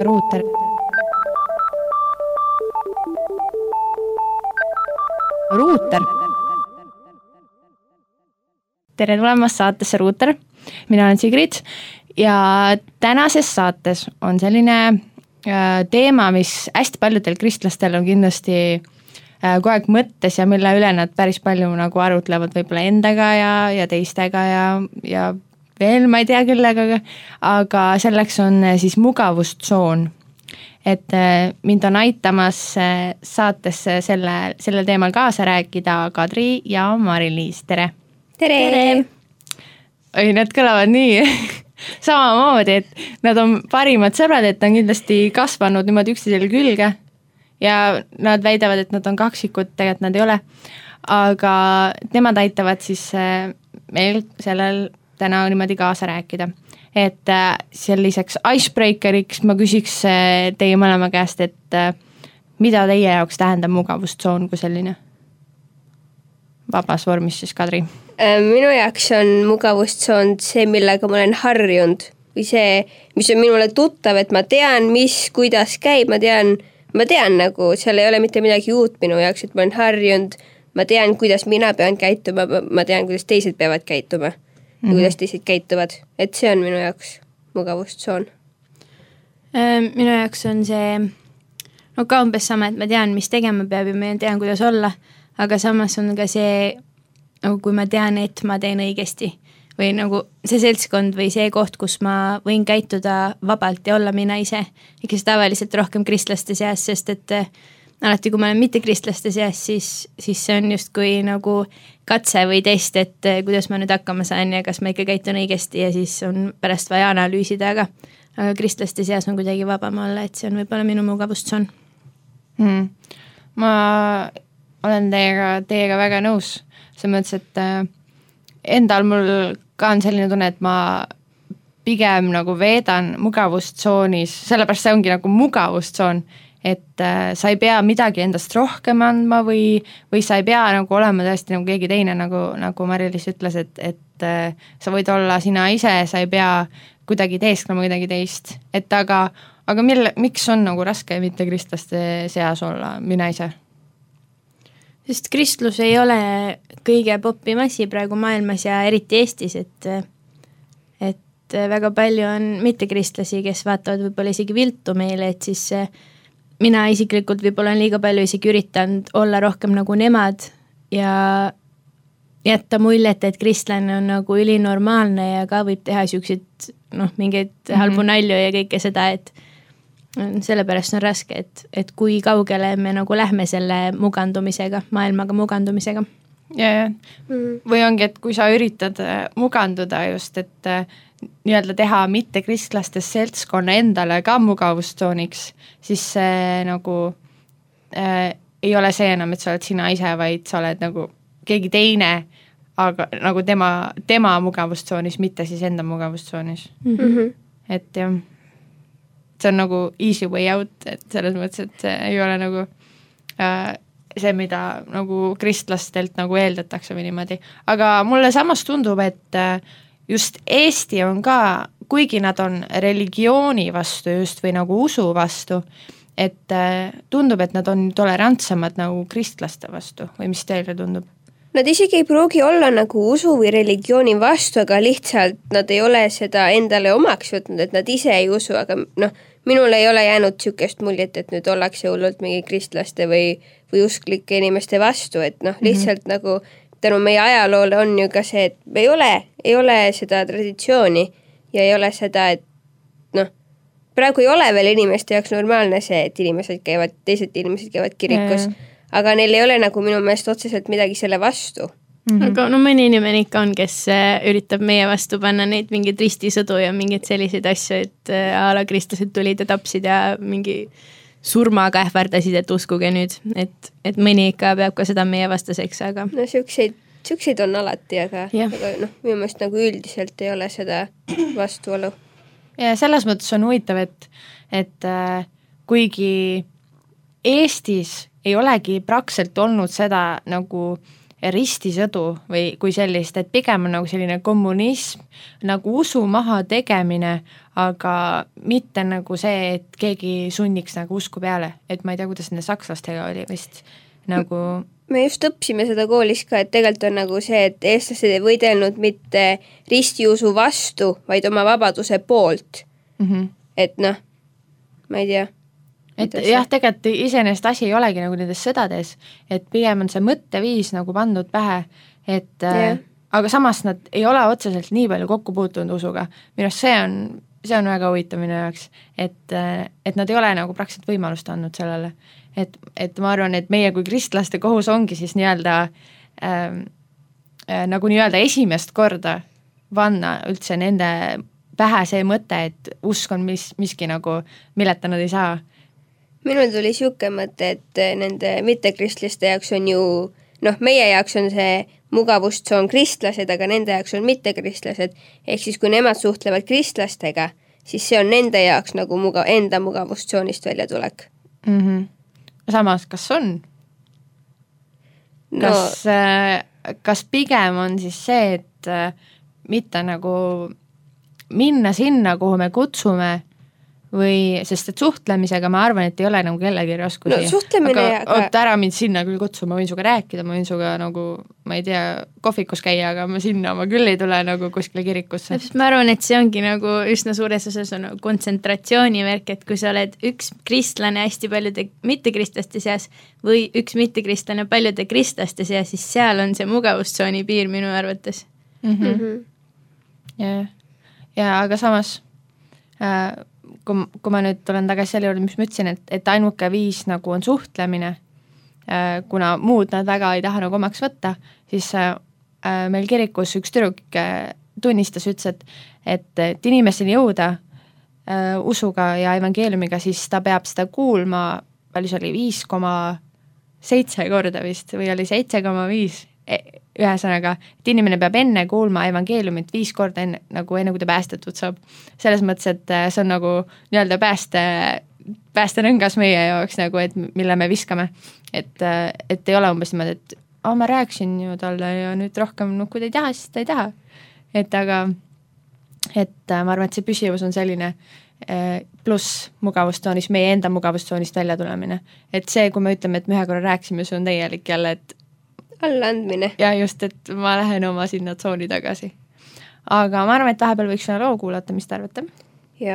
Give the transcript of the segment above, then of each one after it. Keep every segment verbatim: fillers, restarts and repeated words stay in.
Ruuter. Ruuter. Tere tulemast saatesse Ruuter. Mina olen Sigrid ja tänases saates on selline teema, mis hästi paljudel kristlastel on kindlasti kogu aeg mõttes ja mille üle nad päris palju nagu arutlevad võib-olla endaga ja, ja teistega ja, ja veel ma ei tea kellega, aga selleks on siis mugavustsoon. Et mind on aitamas saatesse selle, selle teemal kaasa rääkida Kadri ja Mari-Liis. Tere! Tere! Tere. Oi, nad kõlavad nii samamoodi, et nad on parimad sõbrad, et on kindlasti kasvanud niimoodi üksteisele külge ja nad väidavad, et nad on kaksikud, tegelikult nad ei ole. Aga nemad aitavad siis meil sellel täna niimoodi kaasa rääkida. Et selliseks icebreakeriks ma küsiks teie mõlema käest, et mida teie jaoks tähendab mugavustsoon kui selline? Vabas vormis siis, Kadri. Minu jaoks on mugavustsoon see, millega ma olen harjunud või see, mis on minule tuttav, et ma tean, mis, kuidas käib, ma tean, ma tean nagu, seal ei ole mitte midagi uut minu jaoks, et ma olen harjunud, ma tean, kuidas mina pean käituma, ma tean, kuidas teised peavad käituma. Ja kuidas teised käituvad, et see on minu jaoks mugavustsoon. Minu jaoks on see no ka umbes sama, et ma tean, mis tegema peab ja ma tean, kuidas olla, aga samas on ka see, nagu kui ma tean, et ma teen õigesti või nagu see seltskond või see koht, kus ma võin käituda vabalt ja olla mina ise, ikka tavaliselt rohkem kristlaste seas, sest et alati, kui ma olen mitte kristlaste seas, siis, siis see on just kui nagu katse või test, et kuidas ma nüüd hakkama saan ja kas ma ikka käitun õigesti ja siis on pärast vaja analüüsida, aga, aga kristlaste seas on kuidagi vabam olla, et see on võib-olla minu mugavustsoon. Hmm. Ma olen teiega, teiega väga nõus. See mõttes, et endal mul ka on selline tunne, et ma pigem nagu veedan mugavustsoonis, sellepärast see ongi nagu mugavustsoon, et äh, sa ei pea midagi endast rohkem andma või, või sa ei pea nagu olema tõesti nagu keegi teine, nagu, nagu Mari-Liis ütles, et, et äh, sa võid olla sina ise, sa ei pea kuidagi teesklema kuidagi teist. Et aga, aga mille, miks on nagu raske mitte kristlaste seas olla mina ise? Sest kristlus ei ole kõige popim asi praegu maailmas ja eriti Eestis, et, et väga palju on mitte kristlasi, kes vaatavad võib-olla isegi viltu meile, et siis mina isiklikult võib-olla on liiga palju isegi üritanud olla rohkem nagu nemad ja jätta muljet, et kristlane on nagu ülinormaalne ja ka võib teha siukseid noh, mingeid mm-hmm. halbu nalju ja kõike seda, et sellepärast on raske, et, et kui kaugele me nagu lähme selle mugandumisega, maailmaga mugandumisega. Ja, ja. Mm. Või ongi, et kui sa üritad muganduda just, et nii-öelda teha mitte kristlastes seltskonna endale ka mugavustsooniks, siis see nagu äh, ei ole see enam, et sa oled sina ise, vaid sa oled nagu keegi teine, aga nagu tema, tema mugavustsoonis, mitte siis enda mugavustsoonis. Mm-hmm. Et jah, see on nagu easy way out, et selles mõttes, et see ei ole nagu äh, see, mida nagu kristlastelt nagu eeldatakse või niimoodi. Aga mulle samas tundub, et äh, just Eesti on ka, kuigi nad on religiooni vastu just või nagu usu vastu, et äh, tundub, et nad on tolerantsemad nagu kristlaste vastu või mis teile tundub? Nad isegi ei pruugi olla nagu usu või religiooni vastu, aga lihtsalt nad ei ole seda endale omaks võtnud, et nad ise ei usu, aga noh, minul ei ole jäänud sükest muljet, et nüüd ollakse hullult mingi kristlaste või, või usklike inimeste vastu, et noh, lihtsalt mm-hmm. nagu tänu meie ajaloole on ju ka see, et ei ole, ei ole seda traditsiooni ja ei ole seda, et noh, praegu ei ole veel inimeste jaoks normaalne see, et inimesed käivad, teised inimesed käivad kirikus, mm. aga neil ei ole nagu minu meelest otseselt midagi selle vastu. Mm-hmm. Aga no mõni inimene ikka on, kes üritab meie vastu panna neid mingeid ristisõdu ja mingeid selliseid asju, et a la kristlased tulid ja tapsid ja mingi surmaga ähvardasid, et uskuge nüüd, et, et mõni ikka peab ka seda meie vastaseks, aga... No siukseid, siukseid on alati, aga, aga noh, minu meelest nagu üldiselt ei ole seda vastuolu. Ja selles mõttes on huvitav, et, et äh, kuigi Eestis ei olegi praktiliselt olnud seda nagu ristisõdu või kui sellist, et pigem on nagu selline kommunism, nagu usu maha tegemine, aga mitte nagu see, et keegi sunniks nagu usku peale, et ma ei tea, kuidas nende sakslastega oli vist nagu me just õppisime seda koolis ka, et tegelikult on nagu see, et eestlased ei võidelnud mitte ristiusu vastu, vaid oma vabaduse poolt. Mm-hmm. Et noh, ma ei tea. Et jah, tegelikult iseenesest asi ei olegi nagu nendes sõdades, et pigem on see mõtteviis nagu pandud pähe, et yeah. aga samas nad ei ole otseselt nii palju kokku puutunud usuga. Minu arust see on, see on väga huvitav minu jaoks, et, et nad ei ole nagu praktiliselt võimalust andnud sellele. Et, et ma arvan, et meie kui kristlaste kohus ongi siis nii-öelda ähm, äh, nagu nii-öelda esimest korda vanna üldse nende pähe see mõte, et usk on mis, miski nagu, milleta nad ei saa. Minul tuli siuke mõte, et nende mittekristlaste jaoks on ju, noh, meie jaoks on see mugavustsoon kristlased, aga nende jaoks on mittekristlased. Ehk siis, kui nemad suhtlevad kristlastega, siis see on nende jaoks nagu muga, enda mugavustsoonist välja tulek. Mhm. Samas, kas on? No. Kas, kas pigem on siis see, et mitte nagu minna sinna, kuhu me kutsume või, sest et suhtlemisega ma arvan, et ei ole nagu kellegi raskusi. No suhtlemine aga aga... oot, ära mind sinna küll kutsu, ma võin suga rääkida, ma võin suga nagu, ma ei tea, kohvikus käia, aga ma sinna ma küll ei tule nagu kuskile kirikusse. Ma arvan, et see ongi nagu üsna suures osas on kontsentratsioonivärk, et kui sa oled üks kristlane hästi paljude mittekristlaste seas või üks mittekristlane paljude kristlaste seas, siis seal on see mugavustsooni piir minu arvates. Mm-hmm. Mm-hmm. Ja, ja aga samas äh, kui, kui ma nüüd tulen tagasi selle juurde, mis ma ütlesin, et, et ainuke viis nagu on suhtlemine, kuna muud nad väga ei taha nagu omaks võtta, siis meil kirikus üks tüdruk tunnistas, ütles, et, et, et inimeseni jõuda usuga ja evangeeliumiga, siis ta peab seda kuulma, palju see oli, viis koma seitse korda vist või oli seitse koma viis ühesõnaga, et inimene peab enne kuulma evangeeliumit viis korda enne, nagu enne, kui ta päästetud saab. Selles mõttes, et see on nagu nii-öelda pääste, päästerõngas meie jaoks, nagu, et mille me viskame. Et, et ei ole umbes niimoodi, et oh, ma rääksin ju talle ja nüüd rohkem, no, kui ta ei taha, siis ta ei taha. Et aga, et ma arvan, et see püsivus on selline pluss mugavustsoonist, meie enda mugavustsoonist välja tulemine. Et see, kui me ütleme, et me ühe korra rääksime, see on täielik jälle, et allaandmine. Ja just, et ma lähen oma sinna tsooni tagasi. Aga ma arvan, et vahepeal võiks loo kuulata, mis te arvate? Ja.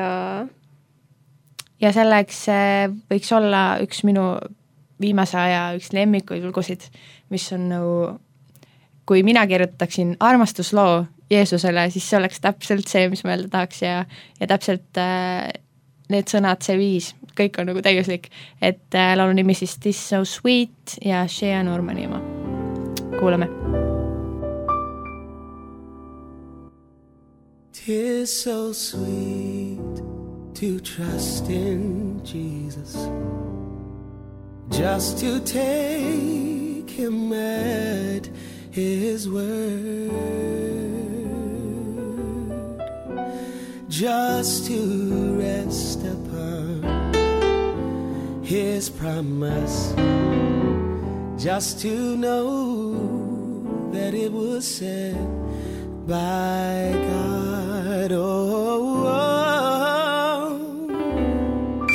Ja selleks võiks olla üks minu viimase aja üks lemmikuid lugusid, mis on nagu, kui mina kirjutaksin armastusloo Jeesusele, siis see oleks täpselt see, mis ma öelda tahaks ja, ja täpselt äh, need sõnad, see viis, kõik on nagu täiuslik. Et äh, laulu nimi siis This So Sweet ja Shea Normani oma. Kuulame. Tis so sweet to trust in Jesus, just to take him at his word, just to rest upon his promise, just to know that it was said by God. Oh, oh,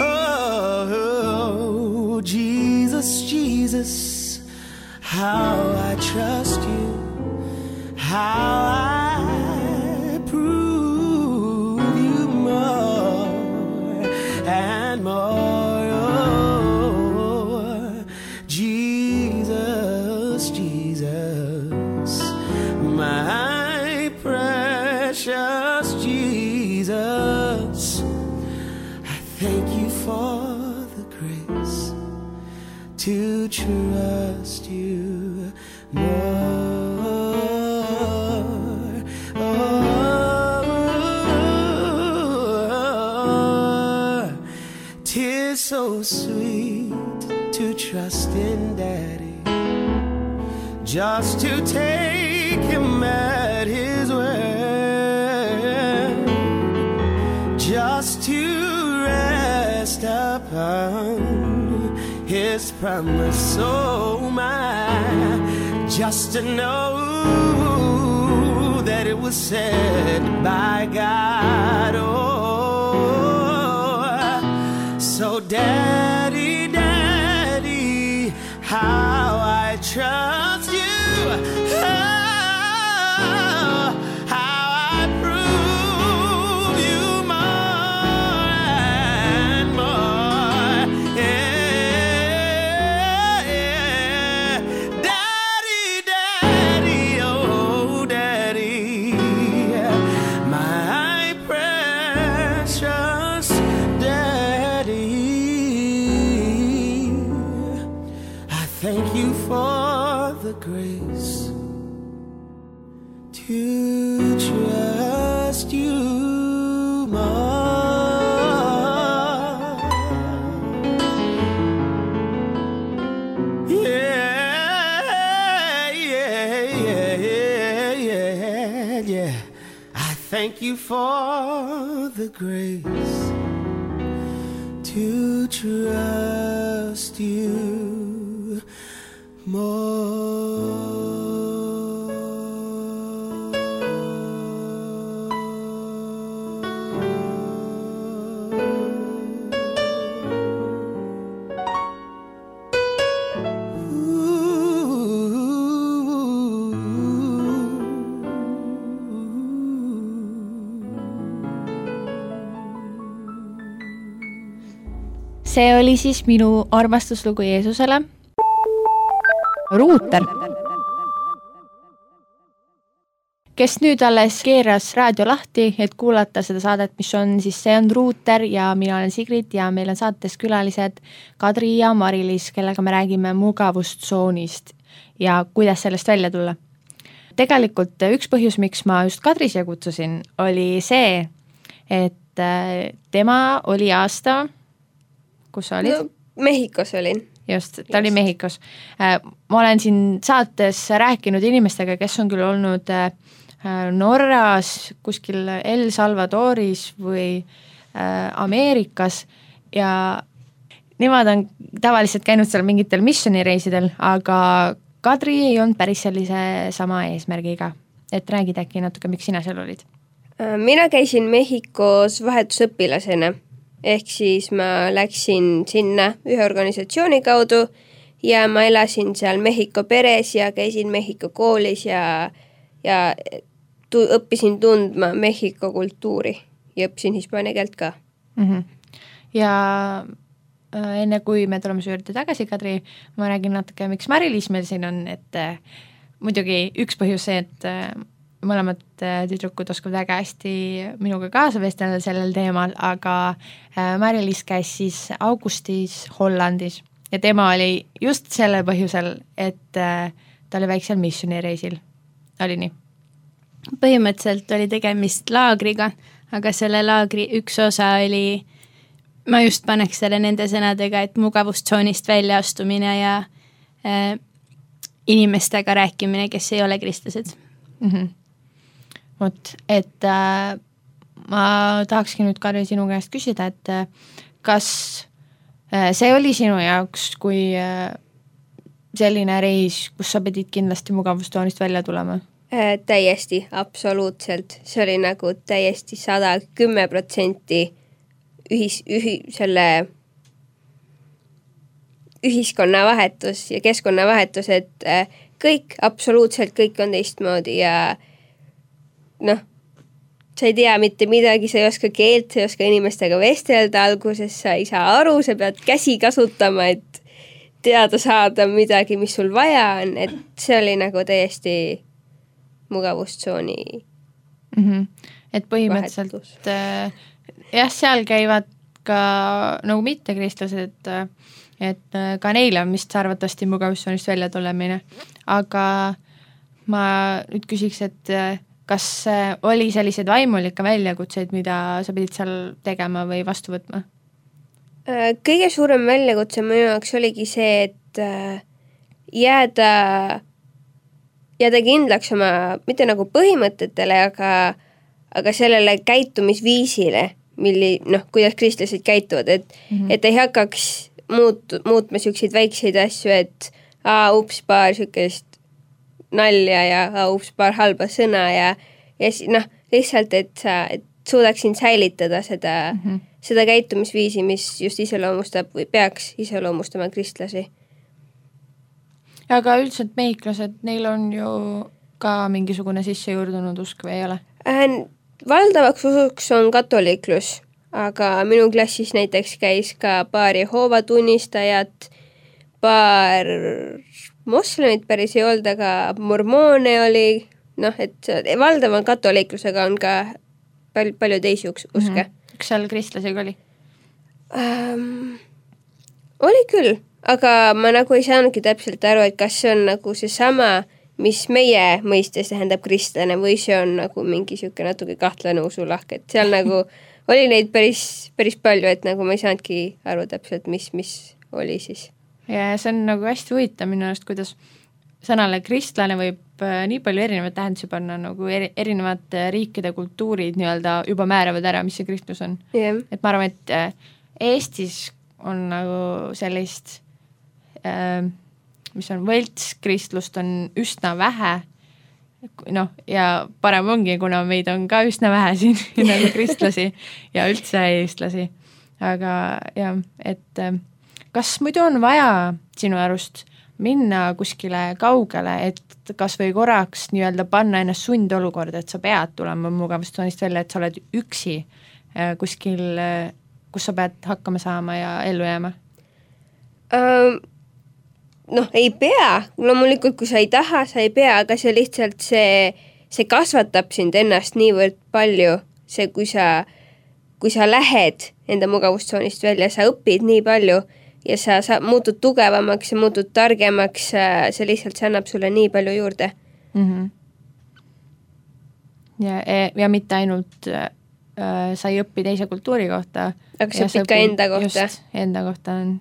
oh, oh, Jesus, Jesus, how I trust you, how I prove you more and more. To trust you more. Oh, 'tis so sweet to trust in Daddy, just to take him at his word, just to rest upon his promise, oh my, just to know that it was said by God. Oh, so Daddy, Daddy, how I trust you. Oh, how I prove you more and more. Yeah, yeah. Daddy, Daddy, oh Daddy, my precious Daddy. I thank you for the grace to trust you more. Yeah, yeah, yeah, yeah, yeah, yeah. I thank you for the grace to trust you more. See oli siis minu armastuslugu Jeesusele. Ruuter, kes nüüd alles keeras raadio lahti, et kuulata seda saadet, mis on, siis see on Ruuter ja mina olen Sigrid ja meil on saates külalised Kadri ja Mari-Liis, kellega me räägime mugavustsoonist ja kuidas sellest välja tulla. Tegelikult üks põhjus, miks ma just Kadri siia kutsusin, oli see, et tema oli aasta, kus sa olid? No, Mehhikos olin. Just, ta oli Mehhikos. Ma olen siin saates rääkinud inimestega, kes on küll olnud Norras, kuskil El Salvadoris või Ameerikas ja nemad on tavaliselt käinud seal mingitel missionireisidel, aga Kadri ei olnud päris sellise sama eesmärgiga. Et räägid äkki natuke, miks sina seal olid? Mina käisin Mehhikos vahetusõpilasena. Ehk siis ma läksin sinna ühe organisatsiooni kaudu ja ma elasin seal Mehhiko peres ja käisin Mehhiko koolis ja, ja tu, õppisin tundma Mehhiko kultuuri ja õppisin hispaania keelt ka. Mm-hmm. Ja enne kui me tuleme su juurde tagasi, Kadri, ma räägin natuke, miks Mari-Liis meil siin on, et äh, muidugi üks põhjus see, et äh, mõlemad tüdrukud oskavad väga hästi minuga kaasa vestelda sellel teemal, aga Mari-Liis käis siis augustis Hollandis ja tema oli just selle põhjusel, et ta oli väiksel missionireisil. Oli nii? Põhimõtteliselt oli tegemist laagriga, aga selle laagri üks osa oli, ma just paneks selle nende sõnadega, et mugavustsoonist välja astumine ja äh, inimestega rääkimine, kes ei ole kristlased. Mhm. Vot, et äh, ma tahakski nüüd Kadri sinu käest küsida, et äh, kas äh, see oli sinu jaoks kui äh, selline reis, kus sa pidid kindlasti mugavustsoonist välja tulema? Äh, täiesti, absoluutselt. See oli nagu täiesti sada kümme protsenti ühis, ühi, selle ühiskonna vahetus ja keskkonna vahetus, et äh, kõik, absoluutselt kõik on teistmoodi ja noh, sa ei tea mitte midagi, sa ei oska keelt, sa ei oska inimestega vestelda alguses, sa ei saa aru, sa pead käsi kasutama, et teada saada midagi, mis sul vaja on, et see oli nagu täiesti mugavustsooni mm-hmm. Et põhimõtteliselt äh, jah, seal käivad ka nagu mittekristlased, et äh, ka neile on vist arvatavasti mugavustsoonist välja tulemine, aga ma nüüd küsiks, et äh, kas oli selliseid vaimulikke väljakutseid, mida sa pidid seal tegema või vastu võtma? Kõige suurem väljakutse minu jaoks oligi see, et jääda, jääda kindlaks oma, mitte nagu põhimõtetele, aga, aga sellele käitumisviisile, milli, noh, kuidas kristlased käituvad, et, mm-hmm. et ei hakkaks muut, muutma selliseid väikseid asju, et aa, ups, paar sükest nalja ja ups, paar halba sõna ja, ja noh, lihtsalt, et sa et suudaksin säilitada seda, mm-hmm. seda käitumisviisi, mis just iseloomustab või peaks iseloomustama kristlasi. Aga üldiselt mehhiklased, neil on ju ka mingisugune sisse juurdunud usk või ei ole? Äh, valdavaks usuks on katoliiklus, aga minu klassis näiteks käis ka paar Jehoova tunnistajat, paar moslemit päris ei olnud, aga mormoone oli, noh, et valdaval katoliiklusega on ka palju, palju teisi uske. Mm-hmm. Kas seal kristlasi oli? Um, oli küll, aga ma nagu ei saanudki täpselt aru, et kas see on nagu see sama, mis meie mõistes tähendab kristlane või see on nagu mingi siuke natuke kahtlane usulahk, et seal nagu oli neid päris, päris palju, et nagu ma ei saanudki aru täpselt, mis, mis oli siis. Ja see on nagu hästi huvitav minu arust, kuidas sõnale kristlane võib nii palju erinevaid tähendusi panna, nagu eri, erinevad riikide kultuurid nii-öelda juba määravad ära, mis see kristlus on. Yeah. Et ma arvan, et Eestis on nagu sellist, mis on võlts kristlust on üsna vähe, noh, ja parem ongi, kuna meid on ka üsna vähe siin nagu kristlasi ja üldse eestlasi. Aga jah, et kas muidu on vaja sinu arust minna kuskile kaugele, et kas või korraks nii-öelda panna ennast sundolukorda, et sa pead tulema mugavustsoonist välja, et sa oled üksi kuskil, kus sa pead hakkama saama ja ellu jääma? Um, noh, ei pea. Loomulikult, kui sa ei taha, sa ei pea, aga see lihtsalt see, see kasvatab sind ennast niivõrd palju, see, kui sa, kui sa lähed enda mugavustsoonist välja, sa õpid nii palju ja sa, sa muutud tugevamaks ja muutud targemaks, see lihtsalt see annab sulle nii palju juurde. Mm-hmm. Ja, ja mitte ainult äh, sa ei õpi teise kultuuri kohta. Aga sa õpid ka enda kohta. Just, enda kohta on.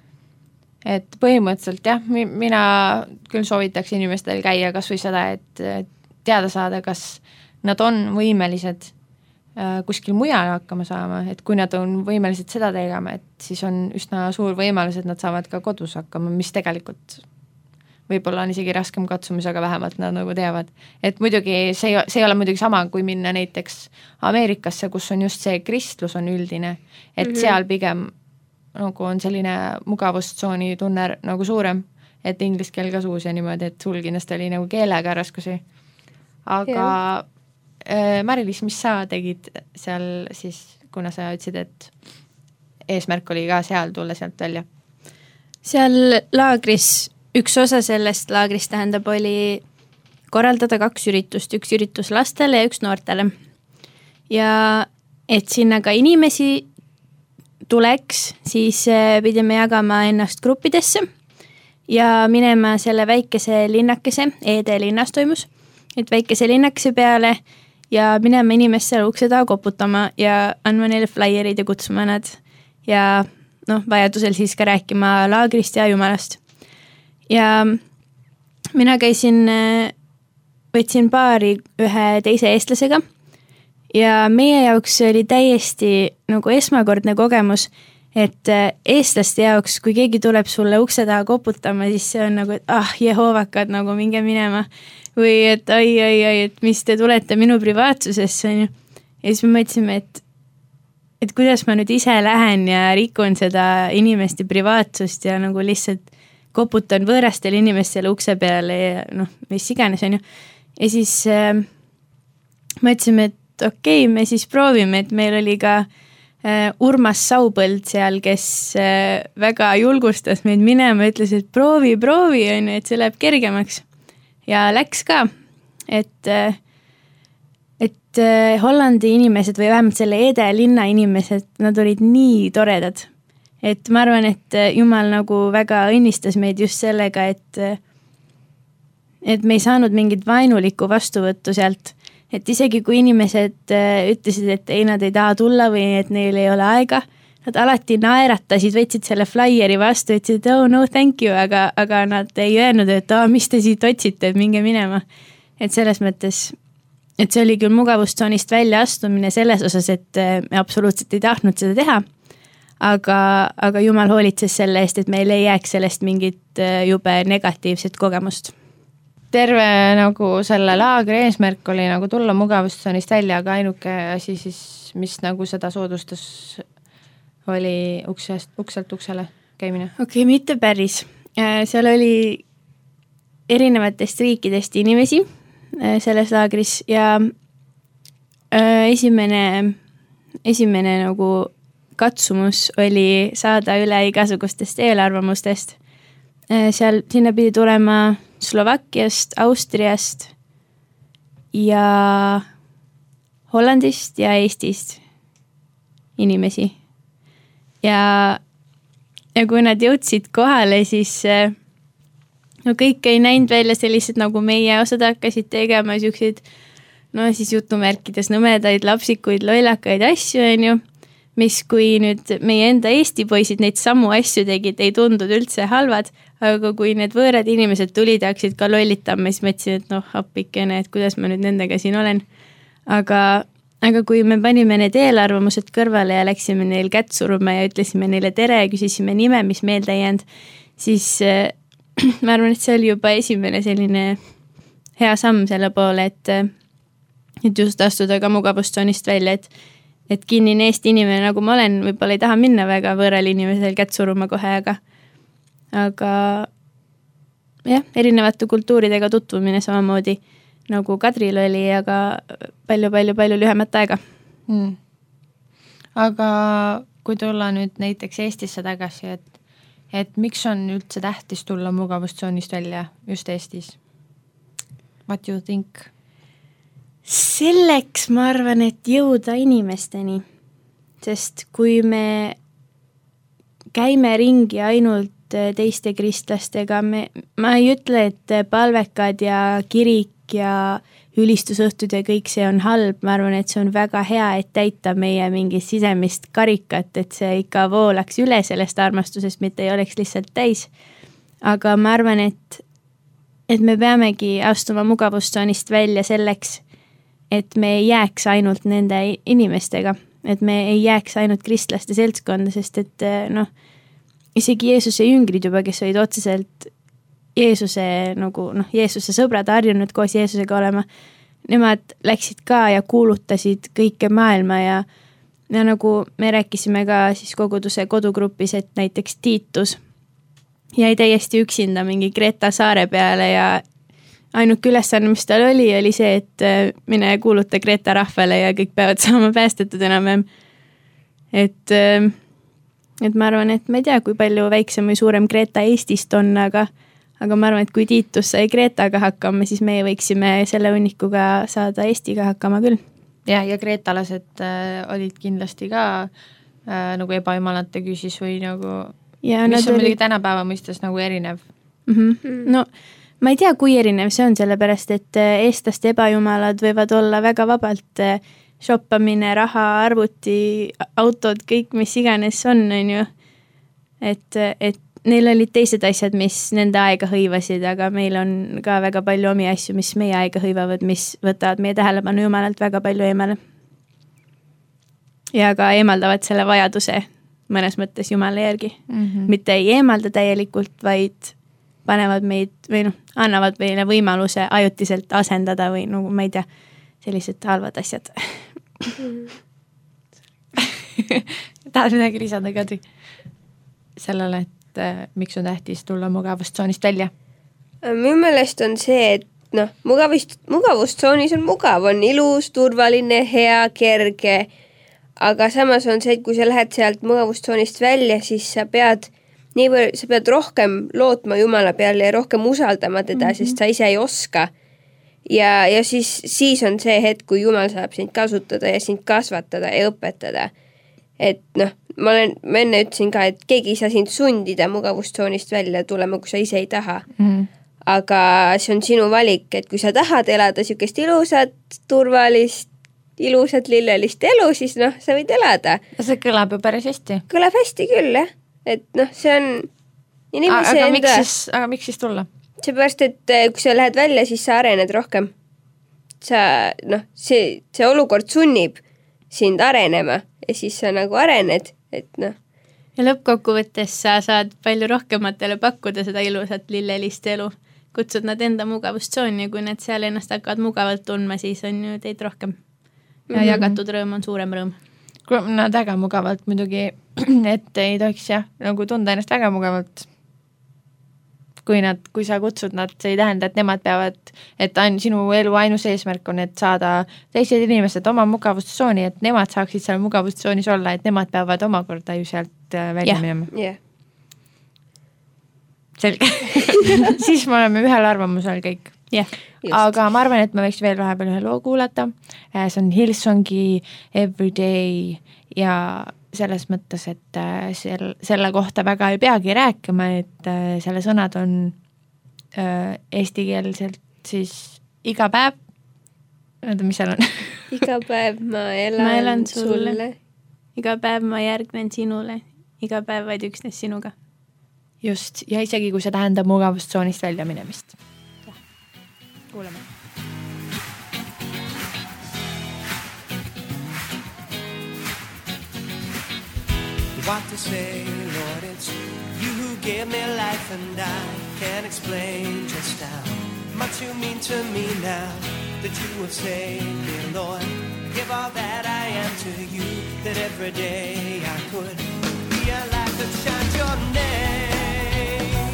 Et põhimõtteliselt jah, mina küll soovitaks inimestel käia kas või seda, et teada saada, kas nad on võimelised kuskil mujal hakkama saama, et kui nad on võimelised seda tegema, et siis on üsna suur võimalus, et nad saavad ka kodus hakkama, mis tegelikult võib-olla on isegi raskem katsumus, aga vähemalt nad nagu teavad. Et muidugi see, see ei ole muidugi sama, kui minna näiteks Ameerikasse, kus on just see kristlus on üldine, et mm-hmm. seal pigem nagu on selline mugavustsooni tunne nagu suurem, et inglise keel ka suus ja niimoodi, et sul kindlasti oli nagu keelega raskusi. Aga yeah. äh, Mari-Liis, mis sa tegid seal siis, kuna sa ütlesid, et eesmärk oli ka seal tulla sealt välja? Seal laagris, üks osa sellest laagrist tähendab, oli korraldada kaks üritust, üks üritus lastele ja üks noortele. Ja et sinna ka inimesi tuleks, siis pidime jagama ennast gruppidesse ja minema selle väikese linnakese, Ede linnas toimus, et väikese linnakese peale ja minema inimestele ukse taha koputama ja andma neile flyer'id ja kutsuma nad ja noh, vajadusel siis ka rääkima laagrist ja jumalast. Ja mina käisin, võtsin paari ühe teise eestlasega ja meie jaoks oli täiesti nagu esmakordne kogemus, et eestlaste jaoks, kui keegi tuleb sulle ukse taha koputama, siis see on nagu, et ah, jehoovakad, nagu minge minema. Või et ai, ai, ai, et mis te tulete minu privaatsusesse. Ja siis me mõtlesime, et, et kuidas ma nüüd ise lähen ja rikun seda inimeste privaatsust ja nagu lihtsalt koputan võõrastel inimestele ukse peale ja noh, mis iganes on ju. Ja siis äh, mõtlesime, et okei, okay, me siis proovime, et meil oli ka äh, Urmas Saupõld seal, kes äh, väga julgustas meid minema, ütles, et proovi, proovi, on ju, et see läheb kergemaks. Ja läks ka, et, äh, et äh, Hollandi inimesed või vähemalt selle Ede linna inimesed, nad olid nii toredad. Et ma arvan, et Jumal nagu väga õnnistas meid just sellega, et, äh, et me ei saanud mingit vainulikku vastuvõttu sealt. Et isegi kui inimesed ütlesid, et ei, nad ei taha tulla või et neil ei ole aega, nad alati naeratasid, võtsid selle flyeri vastu, ütlesid, oh no thank you, aga, aga nad ei öelnud, et oh, mis te siit otsite, et minge minema. Et selles mõttes, et see oli küll mugavustsoonist välja astumine selles osas, et me absoluutselt ei tahtnud seda teha, aga, aga Jumal hoolitses selle eest, et meil ei jääks sellest mingit jube negatiivset kogemust. terve nagu selle laagri eesmärk oli nagu tulla mugavustsoonist välja, aga ainuke asi siis, mis nagu seda soodustas, oli uksest, ukselt uksele käimine. Okei, okay, mitte päris. Seal oli erinevatest riikidest inimesi selles laagris ja esimene, esimene nagu katsumus oli saada üle igasugustest eelarvamustest. Seal sinna pidi tulema Slovakkiast, Austriast ja Hollandist ja Eestist inimesi. Ja, ja kui nad jõudsid kohale, siis no kõik ei näinud välja sellised nagu meie, osad hakkasid tegema siukseid, no siis jutumärkides nõmedaid, lapsikuid, lollakaid asju, on ju, mis kui nüüd meie enda Eesti poisid neid samu asju tegid, ei tundunud üldse halvad, aga kui need võõrad inimesed tulid ja hakkasid ka lollitama, siis mõtlesin, et noh, appikene, et kuidas ma nüüd nendega siin olen. Aga, aga kui me panime need eelarvamused kõrvale ja läksime neil kätt suruma ja ütlesime neile tere ja küsisime nime, mis meelde ei jäänud, siis äh, ma arvan, et see oli juba esimene selline hea samm selle poole, et, et just astuda ka mugavustsoonist välja, et et kinnine Eesti inimene, nagu ma olen, võib-olla ei taha minna väga võõral inimesel kätt suruma kohe, aga, aga jah, erinevate kultuuridega tutvumine samamoodi, nagu Kadril oli, aga palju-palju-palju lühemat aega. Mm. Aga kui tulla nüüd näiteks Eestisse tagasi, et, et miks on üldse tähtis tulla mugavustsoonist välja just Eestis? What you think? Selleks ma arvan, et jõuda inimesteni, sest kui me käime ringi ainult teiste kristlastega, me, ma ei ütle, et palvekad ja kirik ja ülistusõhtud ja kõik see on halb, ma arvan, et see on väga hea, et täita meie mingi sisemist karikat, et see ikka voolaks üle sellest armastusest, mitte ei oleks lihtsalt täis. Aga ma arvan, et, et me peamegi astuma mugavustsoonist välja selleks, et me ei jääks ainult nende inimestega, et me ei jääks ainult kristlaste seltskonda, sest et noh, isegi Jeesuse jüngrid juba, kes olid otseselt Jeesuse, nagu noh, Jeesuse sõbrad harjunud koos Jeesusega olema, nemad läksid ka ja kuulutasid kõike maailma ja, ja nagu me rääkisime ka siis koguduse kodugrupis, et näiteks Tiitus jäi täiesti üksinda mingi Kreta saare peale ja ainuk ülesanne, mis tal oli, oli see, et mine kuuluta Kreta rahvale ja kõik peavad saama päästetud enam. Et, et ma arvan, et ma ei tea, kui palju väiksem või suurem Kreta Eestist on, aga, aga ma arvan, et kui Tiitus sai Kretaga hakkama, siis meie võiksime selle unnikuga saada Eestiga hakkama küll. Ja, ja kreetalased äh, olid kindlasti ka äh, nagu ebajumalate küsis või nagu, ja, mis on muidugi oli... tänapäeva mõistes nagu erinev. Mm-hmm. No, ma ei tea, kui erinev see on, sellepärast, et eestlaste ebajumalad võivad olla väga vabalt shoppamine, raha, arvuti, autod, kõik, mis iganes on, on ju. Et, et neil olid teised asjad, mis nende aega hõivasid, aga meil on ka väga palju omi asju, mis meie aega hõivavad, mis võtavad meie tähelepanu jumalalt väga palju eemale. Ja ka eemaldavad selle vajaduse mõnes mõttes jumala järgi. Mm-hmm. Mitte ei eemalda täielikult, vaid panevad meid või noh, annavad meile võimaluse ajutiselt asendada või nagu ma ei tea, sellised halvad asjad. Tahad midagi lisada, Kadri? Sellele, et äh, miks on tähtis tulla mugavustsoonist välja? Minu meelest on see, et noh, mugavust, mugavustsoonis on mugav, on ilus, turvaline, hea, kerge, aga samas on see, et kui sa lähed sealt mugavustsoonist välja, siis sa pead niivõrd, sa pead rohkem lootma Jumala peale ja rohkem usaldama teda, mm-hmm. sest sa ise ei oska. Ja, ja siis, siis on see hetk, kui Jumal saab sind kasutada ja sind kasvatada ja õpetada. Et noh, ma olen, ma enne ütlesin ka, et keegi ei saa sind sundida mugavustsoonist välja tulema, kui sa ise ei taha. Mm-hmm. Aga see on sinu valik, et kui sa tahad elada siukest ilusat, turvalist, ilusat lillelist elu, siis noh, sa võid elada. See kõlab ju päris hästi. Kõlab hästi küll, jah. Et noh, see on inimese aga, enda... Miks siis, aga miks siis tulla? Seepärast, et kui sa lähed välja, siis sa arened rohkem. Sa, noh, see, see olukord sunnib sind arenema ja siis sa nagu arened, et noh. Ja lõppkokkuvõttes sa saad palju rohkematele pakkuda seda ilusat lillelist elu, kutsud nad enda mugavustsooni ja kui nad seal ennast hakkavad mugavalt tundma, siis on ju teid rohkem. Ja mm-hmm. jagatud rõõm on suurem rõõm. Kui nad väga mugavalt muidugi, et ei tohiks jah, nagu tunda ennast väga mugavalt. Kui, nad, kui sa kutsud nad, see ei tähenda, et nemad peavad, et ain, sinu elu ainus eesmärk on, et saada teised inimesed oma mugavustsooni, et nemad saaksid seal mugavustsoonis olla, et nemad peavad omakorda ju sealt välja yeah. minema. Yeah. Selge. Siis me oleme ühel arvamusel kõik. Yeah. Aga ma arvan, et me võiks veel vahepeal ühe loo kuulata. See on Hillsongi Everyday ja selles mõttes, et sel, selle kohta väga ei peagi rääkima, et selle sõnad on eestikeelselt siis iga päev. Näeda, mis seal on? Iga päev ma elan, ma elan sulle. sulle. Iga päev ma järgnen sinule. Iga päev vaid üksnes sinuga. Just, ja isegi kui see tähendab mugavustsoonist välja minemist. Ja. Kuuleme. What to say, Lord, it's you who gave me life and I can't explain just how much you mean to me now that you have saved me, Lord. Give all that I am to you, that every day I could be a light that shines your name.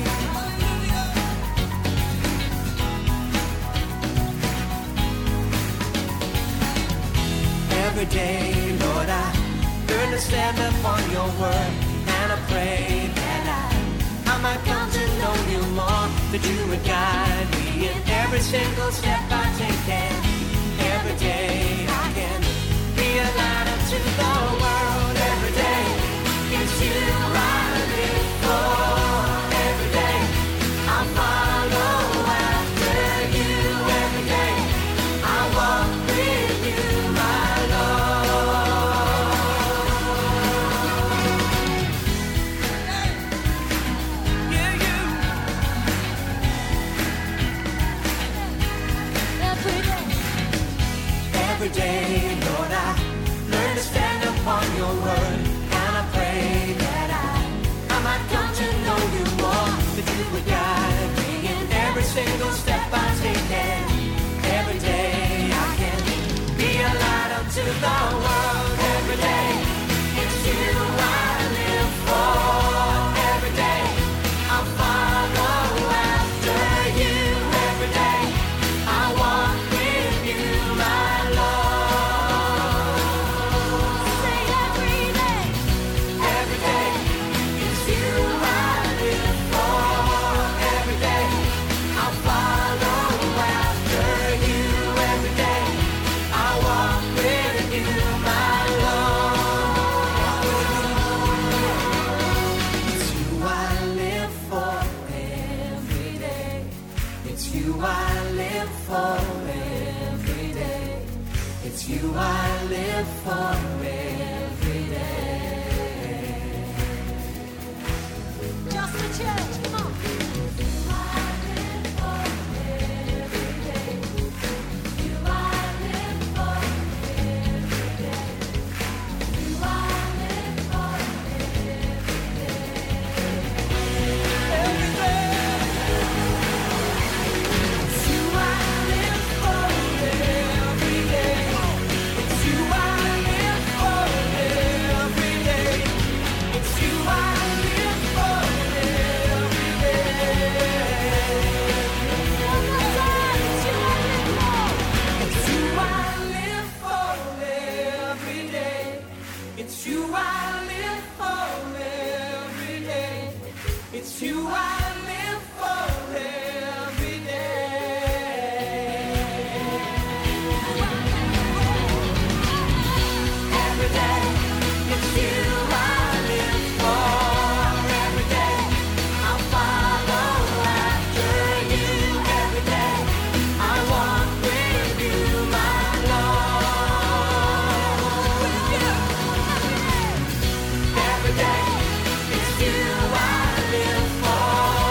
Every day, Lord, I learn to stand upon your word, and I pray that I, I might come to know you more, that you would guide me in every single step I take, and every day I can be a light unto the world. Every day it's you I live for. Every day I'll follow after you. Every day I walk with you, my Lord. Every day, Lord, I learn to stand upon your word, and I pray that I, I might come to know you more, that you would guide me in every single step I take, and every day I can be a light unto the world. Every day, it's you I live for. Every day, I'll follow after you. Every day, I walk with you, my you I live for every day. Just the church, come on. You I live for every day. You I live for every day. You I live for every day. Every day. It's you I live for every day. You I live for every day. It's you I live for every day. One more time, it's you I live for. It's you I live for every day. It's you I live for every day. It's you I live for every day. Every day, it's you I live for. Every day, I'll follow after you. Every day, I walk with you, my Lord. Every day, it's you I live for.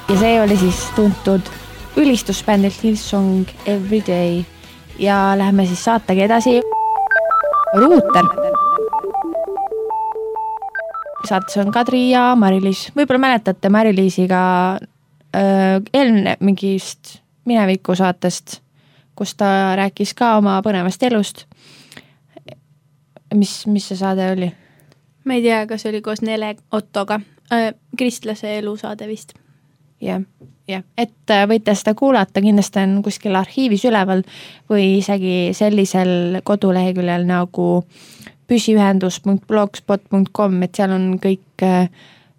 ja see oli siis tuntud ülistusbändilt Hillsong Everyday ja läheme siis saategi edasi. Ruuter. Saates on Kadri ja Mari-Liis. Võib-olla mäletate Mari-Liisiga äh, eelne mingist mineviku saatest, kus ta rääkis ka oma põnevast elust. Mis, mis see saade oli? Ma ei tea, kas oli koos Nele Ottoga. Äh, kristlase elusaade vist. Jah, jah. Et võite seda kuulata, kindlasti on kuskil arhiivis üleval või isegi sellisel koduleheküljel nagu püsiühendus punkt blogspot punkt com, et seal on kõik äh,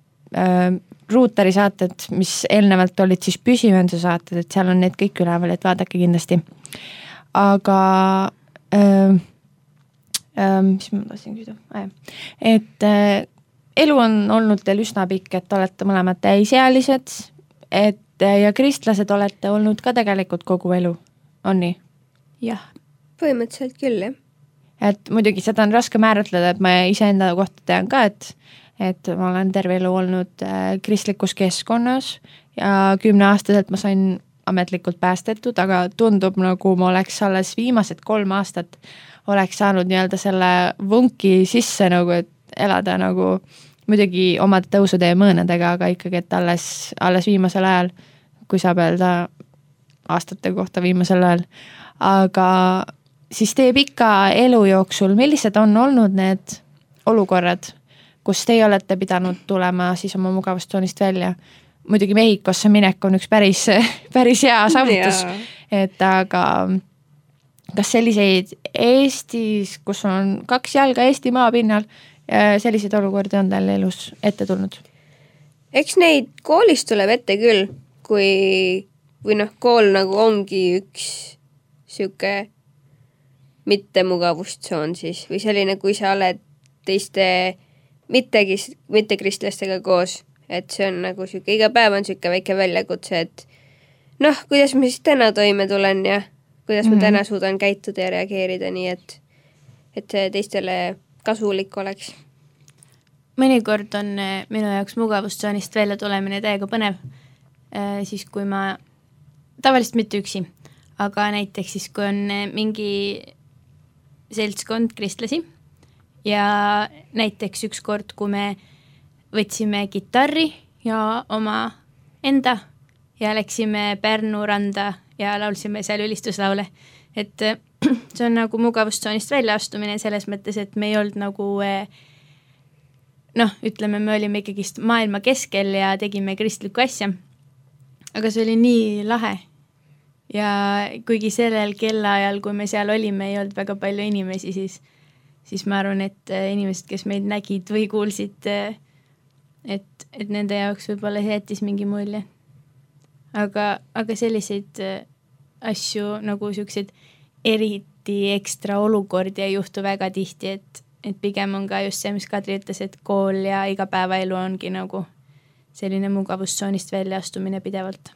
ruuteri saated, mis eelnevalt olid siis püsiühenduse saated, et seal on need kõik üleval, et vaadake kindlasti. Aga äh, äh, mis ma tahtsin küsida? Ah, et äh, elu on olnud teil üsna pikk, et olete mõlemad täisealised, et ja kristlased olete olnud ka tegelikult kogu elu, on nii? Jah. Põhimõtteliselt küll, jah. Et muidugi seda on raske määratleda, et ma ise enda kohta tean ka, et, et ma olen terve elu olnud kristlikus keskkonnas ja kümneaastaselt ma sain ametlikult päästetud, aga tundub nagu ma oleks alles viimased kolm aastat oleks saanud nii-öelda selle vunki sisse nagu, et elada nagu muidugi omade tõusude ja mõõnadega, aga ikkagi, et alles, alles viimasel ajal, kui saab öelda aastate kohta viimasel ajal, aga siis teie pika elu jooksul, millised on olnud need olukorrad, kus teie olete pidanud tulema siis oma mugavustsoonist välja? Muidugi Mehhikosse minek on üks päris, päris hea saavutus, et aga kas selliseid Eestis, kus on kaks jalga Eesti maapinnal, selliseid olukordi on teil elus ette tulnud? Eks neid koolis tuleb ette küll, kui, või noh, kool nagu ongi üks siuke mitte mugavustsoon siis, või selline, kui sa oled teiste mitte, mitte kristlastega koos, et see on nagu siuke, iga päev on siuke väike väljakutse, et noh, kuidas ma siis täna toime tulen ja kuidas mm-hmm. ma täna suudan käituda ja reageerida nii, et, et see teistele kasulik oleks. Mõnikord on minu jaoks mugavustsoonist välja tulemine täiega põnev, siis kui ma, tavaliselt mitte üksi, aga näiteks siis, kui on mingi seltskond kristlasi ja näiteks üks kord, kui me võtsime kitarri ja oma enda ja läksime Pärnu randa ja laulsime seal ülistuslaule, et see on nagu mugavustsoonist välja astumine selles mõttes, et me ei olnud nagu noh, ütleme, me olime ikkagist maailma keskel ja tegime kristlikku asja, aga see oli nii lahe ja kuigi sellel kellaajal, kui me seal olime, ei olnud väga palju inimesi, siis, siis ma arvan, et inimesed, kes meid nägid või kuulsid, et, et nende jaoks võib-olla jättis mingi mulje. Aga, aga selliseid asju nagu sellised eriti ekstra olukordi ei juhtu väga tihti, et, et pigem on ka just see, mis Kadri ütles, et kool ja igapäevaelu ongi nagu selline mugavustsoonist välja astumine pidevalt.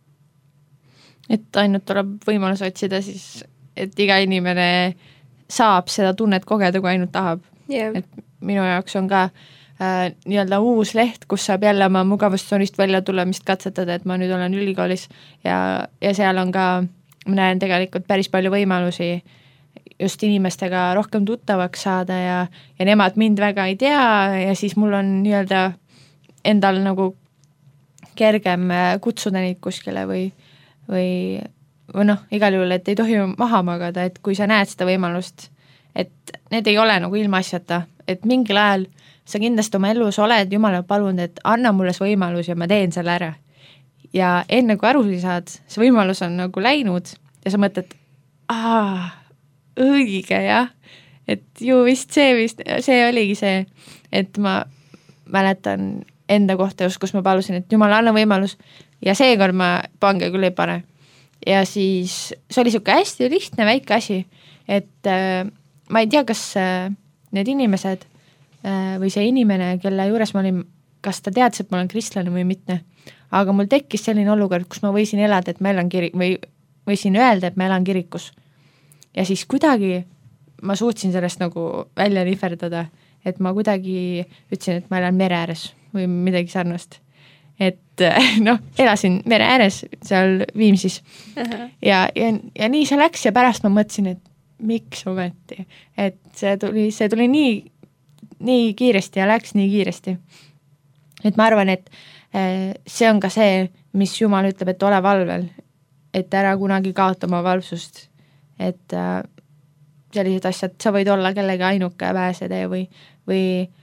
Et ainult tuleb võimalus otsida siis, et iga inimene saab seda tunnet kogeda, kui ainult tahab. Yeah. Et minu jaoks on ka äh, nii-öelda uus leht, kus saab jälle oma mugavustsoonist välja tulemist katsetada, et ma nüüd olen ülikoolis ja, ja seal on ka, ma näen tegelikult päris palju võimalusi just inimestega rohkem tuttavaks saada ja, ja nemad mind väga ei tea ja siis mul on nii-öelda endal nagu kergem kutsuda neid kuskile või või, või noh, igal juhul, et ei tohi maha magada, et kui sa näed seda võimalust, et need ei ole nagu ilmaasjata, et mingil ajal sa kindlasti oma elus oled Jumala palunud, et anna mulle see võimalus ja ma teen selle ära. Ja enne kui aru saad, see võimalus on nagu läinud ja sa mõtled, aa, õige jah, et ju vist see, vist, see oligi see, et ma mäletan enda kohta just, kus ma palusin, et Jumala anna võimalus ja seekord ma pange küll ei pane. Ja siis see oli siuke hästi lihtne väike asi, et äh, ma ei tea, kas äh, need inimesed äh, või see inimene, kelle juures ma olin, kas ta teadis, et ma olen kristlane või mitte, aga mul tekkis selline olukord, kus ma võisin elada, et ma elan kirik- või võisin öelda, et ma elan kirikus. Ja siis kuidagi ma suutsin sellest nagu välja nihverdada, et ma kuidagi ütlesin, et ma elan mere ääres või midagi sarnast. et noh, elasin mere ääres seal Viimsis uh-huh. ja, ja, ja nii see läks ja pärast ma mõtlesin, et miks ometi, et see tuli, see tuli nii, nii kiiresti ja läks nii kiiresti. Et ma arvan, et see on ka see, mis Jumal ütleb, et ole valvel, et ära kunagi kaota oma valvsust, et sellised asjad, sa võid olla kellegi ainuke pääsetee või, või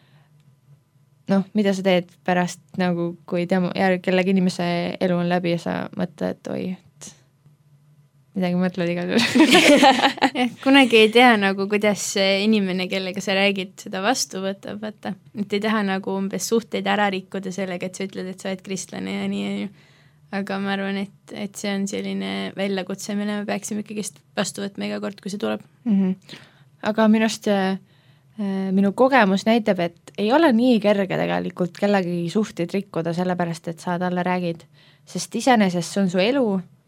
noh, mida sa teed pärast nagu, kui tema, kellegi inimese elu on läbi ja sa mõtled, et oi, et midagi mõtled igal juhul. Kunagi ei tea nagu, kuidas inimene, kellega sa räägid, seda vastu võtab, vaata. Et ei taha nagu umbes suhteid ära rikkuda sellega, et sa ütled, et sa oled kristlane ja nii, ja nii. Aga ma arvan, et, et see on selline väljakutse, mille me peaksime ikkagist vastu võtma iga kord, kui see tuleb. Mm-hmm. Aga minust äh, minu kogemus näitab, et ei ole nii kerge tegelikult kellegi suhteid rikkuda, sellepärast, et sa talle räägid. Sest iseenesest see on su elu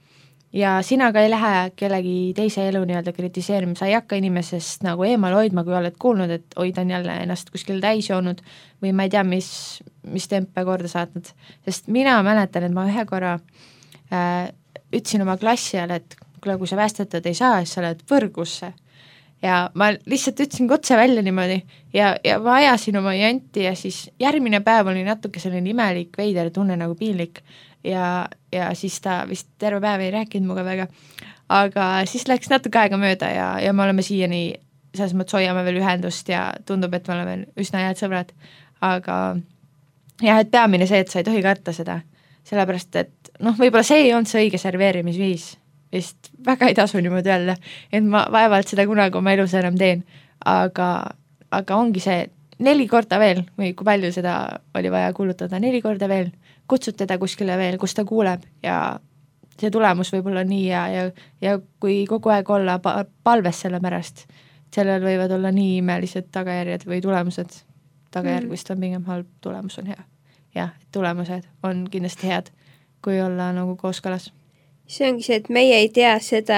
ja sina ka ei lähe kellegi teise elu nii-öelda kritiseerima, sa ei hakka inimesest nagu eemal hoidma, kui oled kuulnud, et oi, ta on jälle ennast kuskil täis joonud või ma ei tea, mis, mis tempe korda saatnud. Sest mina mäletan, et ma ühe korra äh, ütlesin oma klassiale, et kuule, kui sa päästetud ei saa, siis sa oled võrgusse. Ja ma lihtsalt ütlesin kotse välja niimoodi ja, ja ma ajasin oma janti ja siis järgmine päev oli natuke selline imelik, veider tunne nagu piinlik ja, ja siis ta vist terve päev ei rääkinud muga väga, aga siis läks natuke aega mööda ja, ja me oleme siiani selles mõttes hoiame veel ühendust ja tundub, et me oleme üsna head sõbrad, aga jah, et peamine see, et sa ei tohi karta seda, sellepärast et noh, võib-olla see ei olnud see õige serveerimisviis, vist väga ei tasu niimoodi öelda, et ma vaevalt seda kunagi oma elus enam teen, aga, aga ongi see neli korda veel või kui palju seda oli vaja kulutada, neli korda veel, kutsud teda kuskile veel, kus ta kuuleb ja see tulemus võib olla nii ja, ja, ja kui kogu aeg olla palves selle pärast, sellel võivad olla nii imelised tagajärjed või tulemused, tagajärg vist on pigem halb, tulemus on hea. Jah, tulemused on kindlasti head, kui olla nagu kooskõlas. See ongi see, et meie ei tea seda,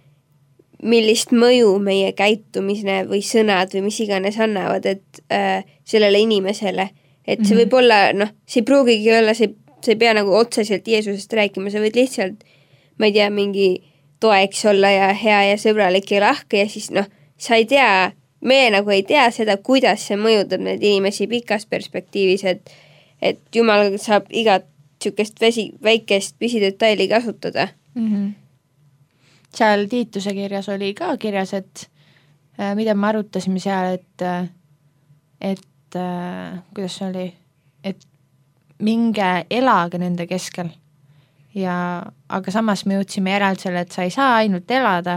millist mõju meie käitumisne või sõnad või mis iganes annavad, et äh, sellele inimesele, et see mm-hmm. võib olla, noh, see ei pruugigi olla, see, see ei pea nagu otseselt Jeesusest rääkima, sa võid lihtsalt, ma ei tea, mingi toeks olla ja hea ja sõbralik ja lahke ja siis noh, sa ei tea, me nagu ei tea seda, kuidas see mõjutab neid inimesi pikas perspektiivis, et, et Jumal saab igat sükest vesi, väikest pisidetaili kasutada. Mm-hmm. Seal Tiituse kirjas oli ka kirjas, et äh, mida me arutasime seal, et, et äh, kuidas see oli, et minge elage nende keskel. Ja, aga samas me jõudsime järeldusele, et sa ei saa ainult elada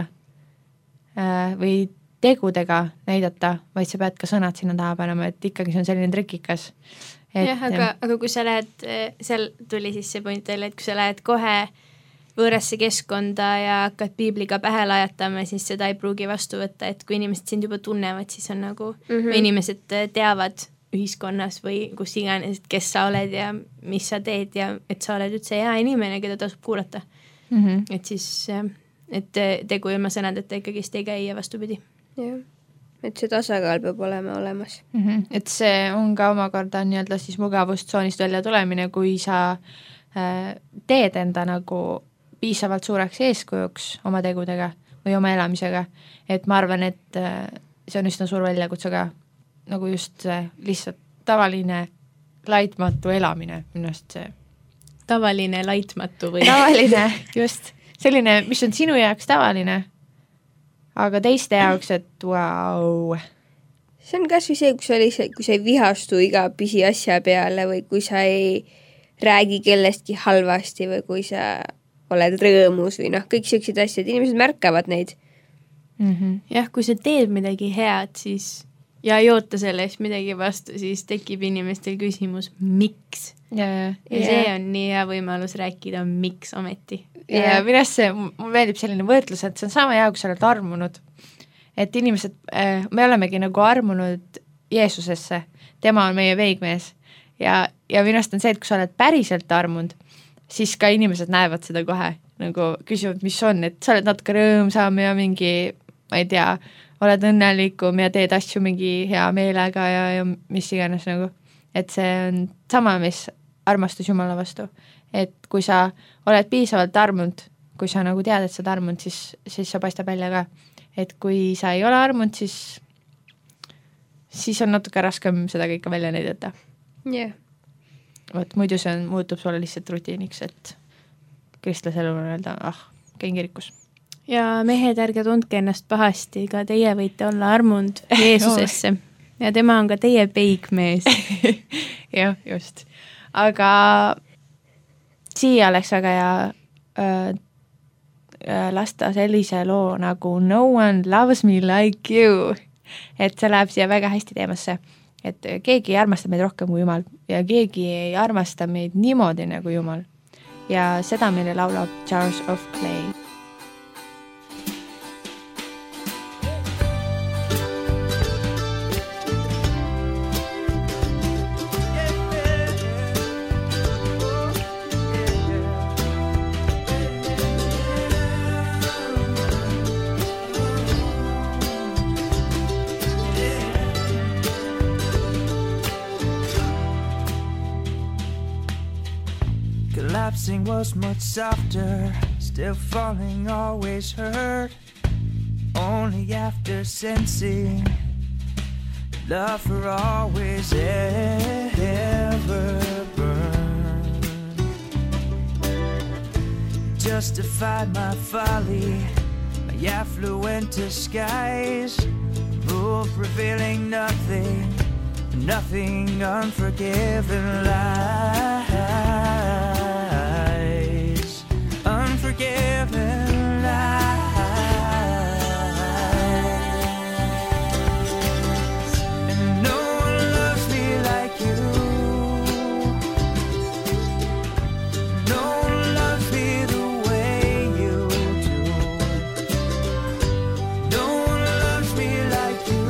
äh, või tegudega näidata, vaid sa pead ka sõnad sinna taha panema, et ikkagi see on selline trikikas. Et, jah, aga, aga kui sa lähed, seal tuli siis see point teile, et kui sa lähed kohe võõrasse keskkonda ja hakkad piibliga pähe lajatama, siis seda ei pruugi vastu võtta, et kui inimesed sind juba tunnevad, siis on nagu mm-hmm. või inimesed teavad ühiskonnas või kus iganes, kes sa oled ja mis sa teed ja et sa oled üldse hea inimene, keda tasub kuulata. Mm-hmm. Et siis, et tegu ilma sõnadeta ikkagist ei käi ja vastupidi. Jah. Et see tasakaal peab olema olemas. Mm-hmm. Et see on ka omakorda nii-öelda siis mugavustsoonist välja tulemine, kui sa äh, teed enda nagu piisavalt suureks eeskujuks oma tegudega või oma elamisega. Et ma arvan, et äh, see on üsna suur väljakutsega nagu just äh, lihtsalt tavaline laitmatu elamine. Minust see. Tavaline laitmatu või? Tavaline, just. Selline, mis on sinu jaoks tavaline. Aga teiste jaoks, et vau. Wow. See on kas või see, kui sa, lihtsalt, kui sa ei vihastu iga pisi asja peale või kui sa ei räägi kellestki halvasti või kui sa oled rõõmus või noh, kõik sellised asjad, inimesed märkavad neid. Mm-hmm. Jah, kui sa teed midagi head, siis ja ei oota selle eest midagi vastu, siis tekib inimestel küsimus, miks? Ja, ja. ja see on nii hea võimalus rääkida, miks ometi. Ja, ja minest see, mul meeldib selline võrdlus, et see on sama hea, kui sa oled armunud. Et inimesed, me olemegi nagu armunud Jeesusesse, tema on meie veigmees. Ja, ja minest on see, et kui sa oled päriselt armunud, siis ka inimesed näevad seda kohe, nagu küsivad, mis on, et sa oled natuke rõõmsam ja mingi, ma ei tea, oled õnnelikum ja teed asju mingi hea meelega ja, ja mis iganes nagu. Et see on sama, mis armastus Jumala vastu. Et kui sa oled piisavalt armunud, kui sa nagu tead, et sa oled armunud, siis, siis sa paistab välja ka. Et kui sa ei ole armunud, siis, siis on natuke raskem seda kõike välja näidata. jah yeah. Vot muidu see on, muutub sulle lihtsalt rutiiniks, et kristlasel on öelda, ah, käin kirikus. Ja mehed, ärge tundke ennast pahasti, ka teie võite olla armunud Jeesusesse. Ja tema on ka teie peigmees. jah, just. Aga siia oleks väga hea äh, lasta sellise loo nagu No one loves me like you. Et see läheb siia väga hästi teemasse. Et keegi ei armasta meid rohkem kui Jumal ja keegi ei armasta meid niimoodi nagu Jumal. Ja seda meile laulab Jars of Clay. Collapsing was much softer, still falling always hurt. Only after sensing love for always ever burn. Justified my folly, my affluent disguise, rule prevailing nothing, nothing unforgiven lies, unforgiven lies. And no one loves me like you, no one loves me the way you do, no one loves me like you,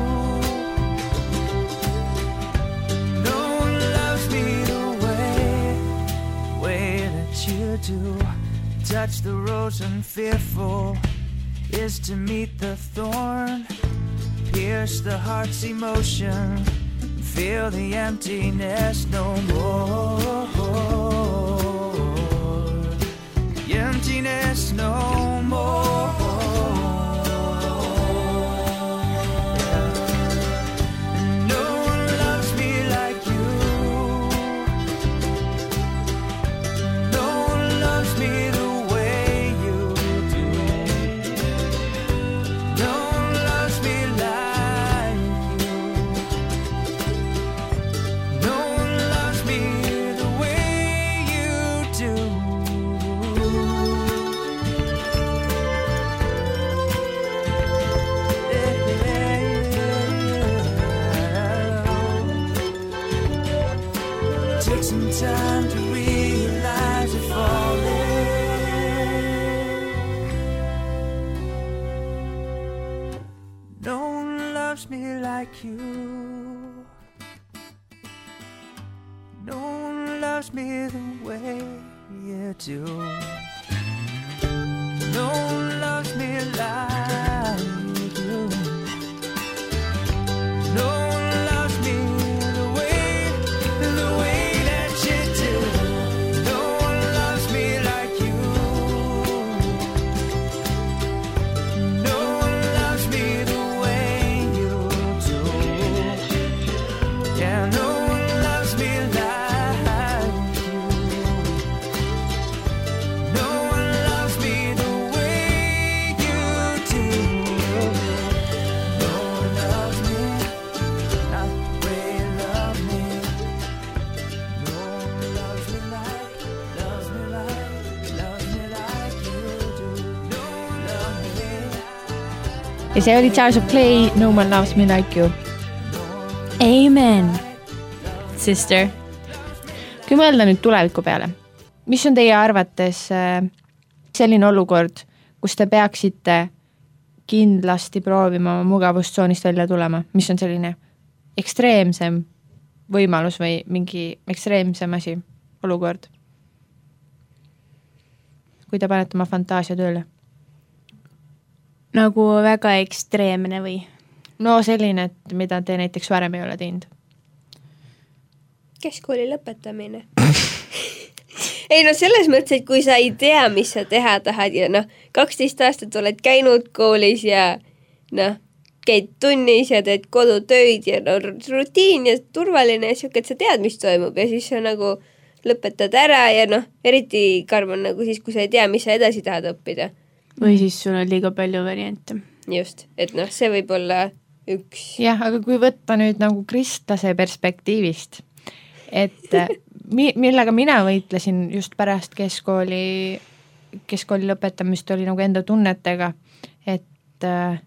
no one loves me the way, way that you do. Touch the rose unfearful is to meet the thorn, pierce the heart's emotion, feel the emptiness no more, the emptiness no more. No one loves me like you, no one loves me the way you do, no one loves me like you, no one loves me the way you do. Took some time to realize you're falling. No one loves me like you, no one loves me the way you do, no one loves me like you, no one loves me the way, the way that you do, no one loves me like you, no one loves me the way you do, yeah, no one loves me like you, no one loves me the way you do, no one loves me not the way you love me, no one loves me like, loves me like, loves me like you do, no one loves me like. Ja see oli Jars of Clay, No one loves me like you. Amen, sister. Kui mõelda nüüd tuleviku peale, mis on teie arvates äh, selline olukord, kus te peaksite kindlasti proovima oma mugavustsoonist välja tulema, mis on selline ekstreemsem võimalus või mingi ekstreemsem asi, olukord? Kui te panete oma fantaasia tööle. Nagu väga ekstreemne või? No selline, et mida te näiteks varem ei ole teinud. Keskkooli lõpetamine. ei no selles mõttes, et kui sa ei tea, mis sa teha tahad ja noh, kaksteist aastat oled käinud koolis ja noh, käid tunnis ja teed kodutöid ja no, rutiin ja turvaline ja siuke, et sa tead, mis toimub ja siis sa nagu lõpetad ära ja noh, eriti karm on nagu siis, kui sa ei tea, mis sa edasi tahad õppida. Või siis sul on liiga palju variante. Just, et noh, see võib olla üks. Jah, aga kui võtta nüüd nagu kristlase perspektiivist, et mi- millega mina võitlesin just pärast keskkooli, keskkooli lõpetamist oli nagu enda tunnetega, et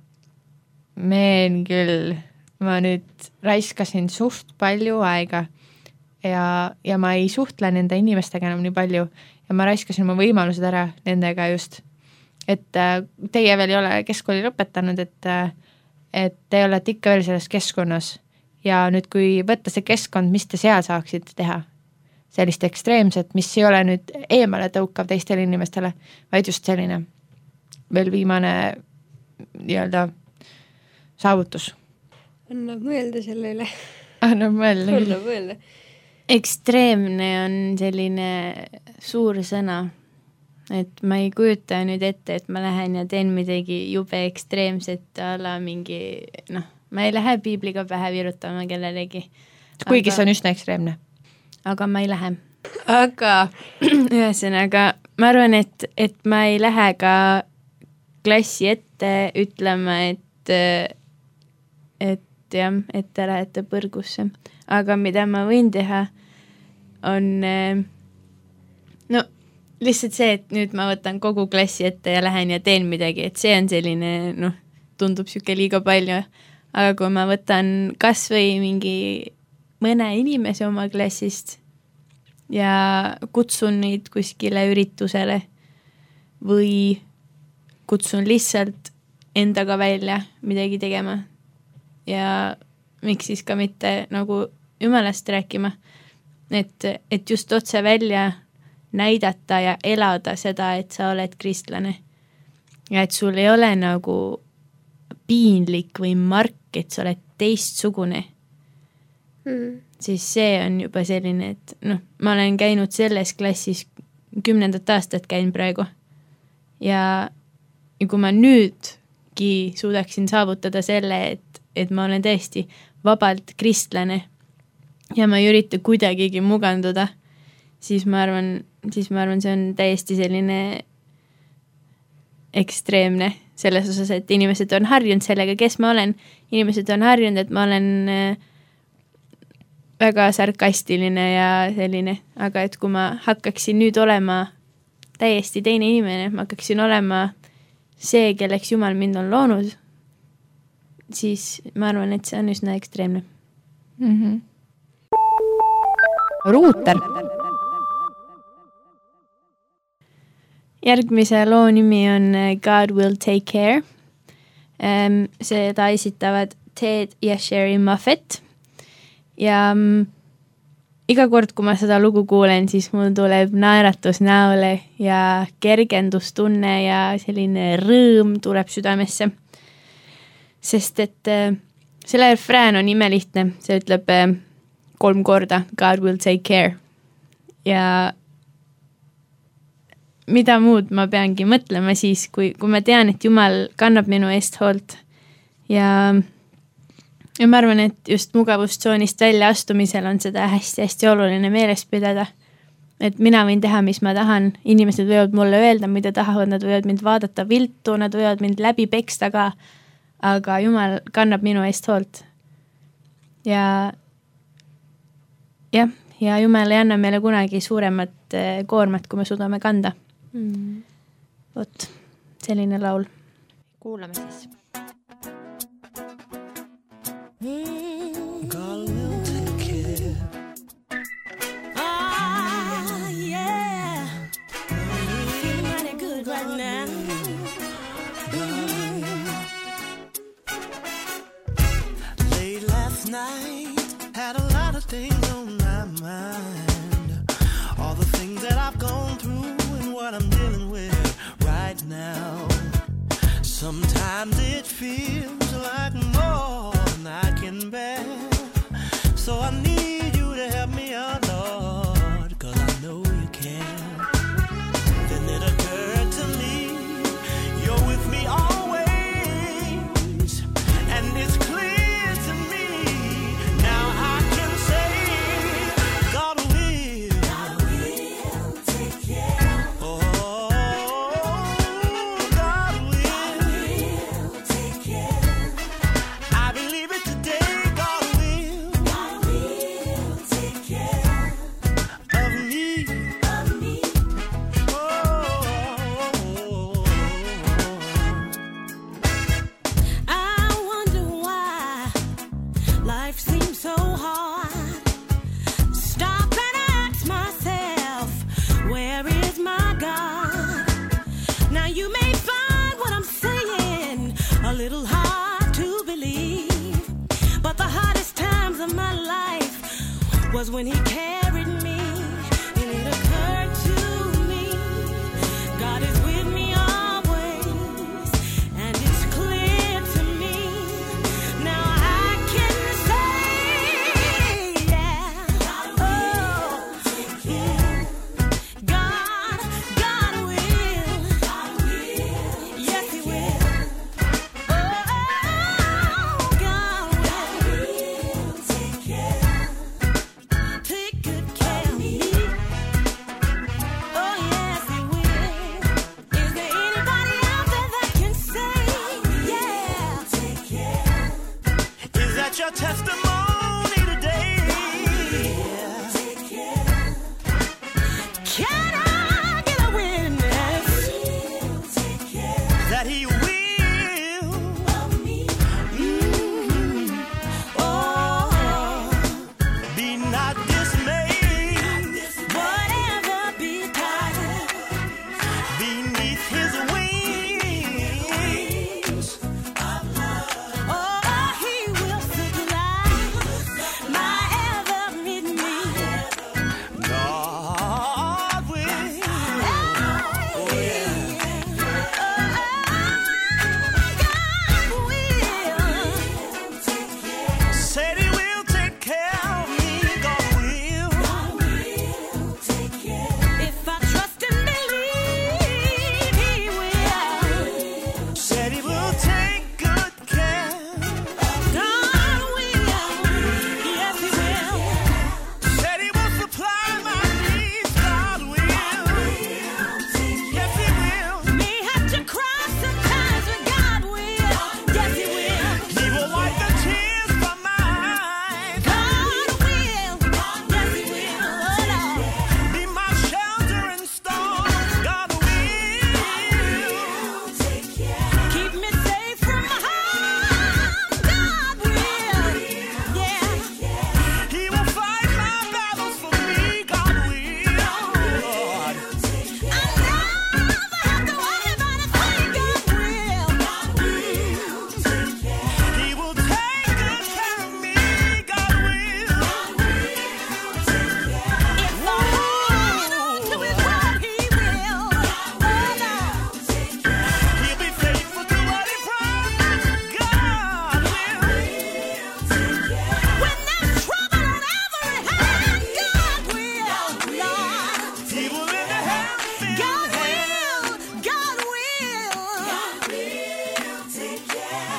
meen küll, ma nüüd raiskasin suht palju aega ja, ja ma ei suhtle nende inimestega enam nii palju ja ma raiskasin oma võimalused ära nendega just, et teie veel ei ole keskkooli lõpetanud, et, et te olete ikka veel selles keskkonnas ja nüüd kui võtta see keskkond, mis te seal saaksite teha, sellist ekstreemset, mis ei ole nüüd eemale tõukav teistele inimestele, vaid just selline veel viimane nii-öelda saavutus. Anna mõelda selle üle. Anna mõelda. Anna mõelda. Ekstreemne on selline suur sõna, et ma ei kujuta nüüd ette, et ma lähen ja teen midagi jube ekstreemset ala mingi, noh, ma ei lähe piibliga pähe virutama kellelegi. Kuigi aga, see on üsna ekstreemne. Aga ma ei lähe. Aga ühesõnaga, ma arvan, et, et ma ei lähe ka klassi ette ütlema, et et jah, et te lähete põrgusse. Aga mida ma võin teha, on no lihtsalt see, et nüüd ma võtan kogu klassi ette ja lähen ja teen midagi, et see on selline, noh, tundub siuke liiga palju. Aga kui ma võtan kas või mingi mõne inimese oma klassist ja kutsun neid kuskile üritusele või kutsun lihtsalt endaga välja midagi tegema ja miks siis ka mitte nagu jumalast rääkima, et, et just otse välja näidata ja elada seda, et sa oled kristlane ja et sul ei ole nagu piinlik või mark, et sa oled teistsugune mm. siis see on juba selline, et noh, ma olen käinud selles klassis kümnendat aastat käin praegu ja, ja kui ma nüüdki suudaksin saavutada selle, et et ma olen tõesti vabalt kristlane ja ma ei ürita kuidagigi muganduda, siis ma arvan, siis ma arvan, see on täiesti selline ekstreemne selles osas, et inimesed on harjunud sellega, kes ma olen. Inimesed on harjunud, et ma olen väga sarkastiline ja selline, aga et kui ma hakkaksin nüüd olema täiesti teine inimene, ma hakkaksin olema see, kelleks Jumal mind on loonud, siis ma arvan, et see on üsna ekstreemne. Mm-hmm. Ruuter. Järgmise loo nimi on God Will Take Care. Seda esitavad Ted ja Sherry Moffett. Ja iga kord, kui ma seda lugu kuulen, siis mul tuleb naeratus näole ja kergendustunne ja selline rõõm tuleb südamesse. Sest et selle refrään on imelihtne, see ütleb kolm korda God will take care. Ja mida muud ma peangi mõtlema siis, kui, kui ma tean, et Jumal kannab minu eest hoolt. Ja, ja ma arvan, et just mugavustsoonist välja astumisel on seda hästi-hästi oluline meeles pidada. Et mina võin teha, mis ma tahan. Inimesed võivad mulle öelda, mida tahavad, nad võivad mind vaadata viltu, nad võivad mind läbi peksta ka. Aga Jumal kannab minu eest hoolt. Ja, ja, ja Jumal ei anna meile kunagi suuremat koormat, kui me suudame kanda. Mm. Vot, selline laul. Kuulame siis. God will take care. Ah, yeah. Feeling mighty good right now. Night, had a lot of things on my mind, all the things that I've gone through and what I'm dealing with right now. Sometimes it feels like more than I can bear, so I need you to help me out, Lord, 'cause I know you can. 'Cause when he carried me, and it occurred to me, God is with me always, and it's clear to me. Now I can say, yeah, oh, yeah, God, God will, yes he will. Oh, God will take care, take good care of me. Oh, yes, he will. Is there anybody out there that can say, yeah, take care? Is that your testimony today? Take care. Can I get a witness? Take care That he will. of me. Mm. Oh, Be not dismayed. whatever betide, Beneath his wings. oh, he will supply my every need. God will. Oh, yeah. God will take care. Said he will take care of me. God will. Take care. If I trust and believe, he will. Said he will take good care. God will. Yes, he will. Said he will supply my needs. God will. Yes, he will. May have to cry sometimes, but God will. Yes, he will. He will wipe the tears from my eyes. God will. Yes, he will. Oh, Lord. Be my shelter in storm. God will. Keep me safe from harm. God will. Yeah. He will fight my battles for me. God will. Lord. I never have to worry about a thing. God will. He will take good care of me. God will. If I hold on to his word, he will. Oh, Lord. He'll be faithful to what he promised. God will. When there's trouble on every hand, God will. Lord. He will lend a hand. God will. God will. Take care.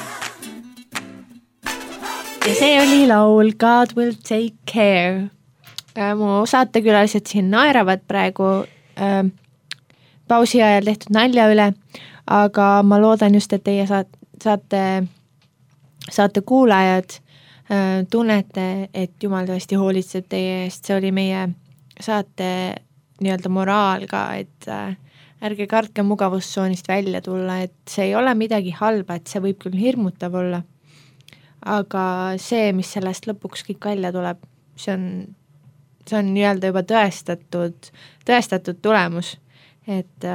ja see oli laul God will take care. Mu saatekülalised siin naeravad praegu äh, pausi ajal tehtud nalja üle, aga ma loodan just, et teie saat, saate, saate kuulajad äh, tunnete, et Jumal tõesti hoolitseb teie eest. See oli meie saate nii-öelda moraal ka, et äh, ärge kartke mugavustsoonist välja tulla, et see ei ole midagi halba, et see võib küll hirmutav olla. Aga see, mis sellest lõpuks kõik välja tuleb, see on, see on nii-öelda juba tõestatud, tõestatud tulemus. Et,